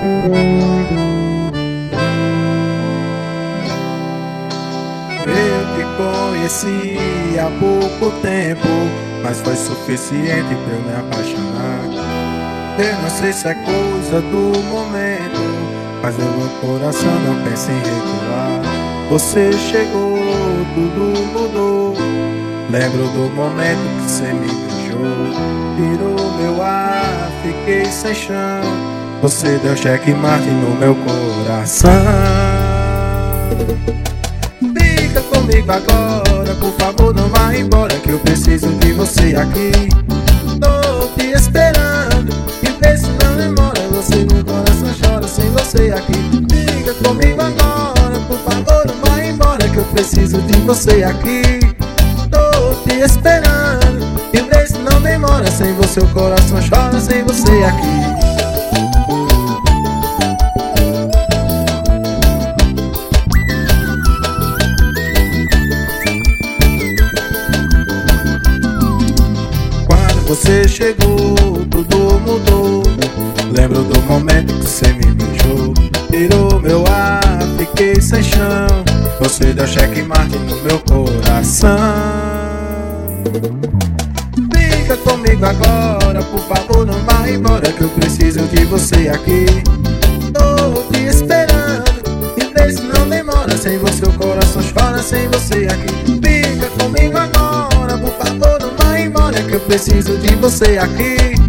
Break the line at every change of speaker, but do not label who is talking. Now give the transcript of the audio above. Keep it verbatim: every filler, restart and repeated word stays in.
Eu te conheci há pouco tempo, mas foi suficiente pra eu me apaixonar. Eu não sei se é coisa do momento, mas o meu coração não pensa em recuar. Você chegou, tudo mudou. Lembro do momento que você me beijou, tirou meu ar, fiquei sem chão. Você deu checkmate no meu coração. Fica comigo agora, por favor não vá embora, que eu preciso de você aqui. Tô te esperando, e vê se não demora. Você no coração chora sem você aqui. Fica comigo agora, por favor não vá embora, que eu preciso de você aqui. Tô te esperando, e vê se não demora. Sem você o coração chora sem você aqui. Você chegou, tudo mudou. Lembro do momento que você me beijou, tirou meu ar, fiquei sem chão. Você deu checkmate no meu coração. Fica comigo agora, por favor não vá embora, que eu preciso de você aqui. Tô te esperando, e vê se não demora. Sem você o coração chora sem você aqui. Fica comigo agora, por favor não vá embora, que eu preciso de você aqui.